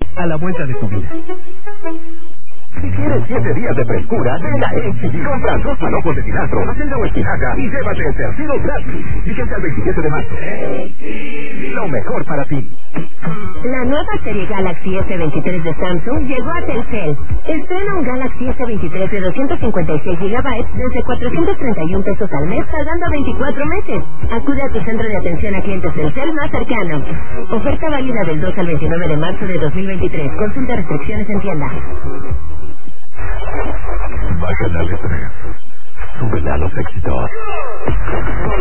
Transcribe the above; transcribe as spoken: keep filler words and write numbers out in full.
a la vuelta de tu vida. Si quieres siete días de frescura, ven a H D. Compra dos manojos de cilantro, acenda o espinaca y llévate el tercero gratis. Vigente al veintisiete de marzo. Lo mejor para ti. La nueva serie Galaxy S veintitrés de Samsung llegó a Telcel. Estrena un Galaxy S veintitrés de doscientos cincuenta y seis gigabytes desde cuatrocientos treinta y uno pesos al mes, pagando veinticuatro meses. Acude a tu centro de atención a clientes Telcel más cercano. Oferta válida del dos al veintinueve de marzo de dos mil veintitrés. Consulta restricciones en tienda. Bájale al estrés. Súbele a los éxitos.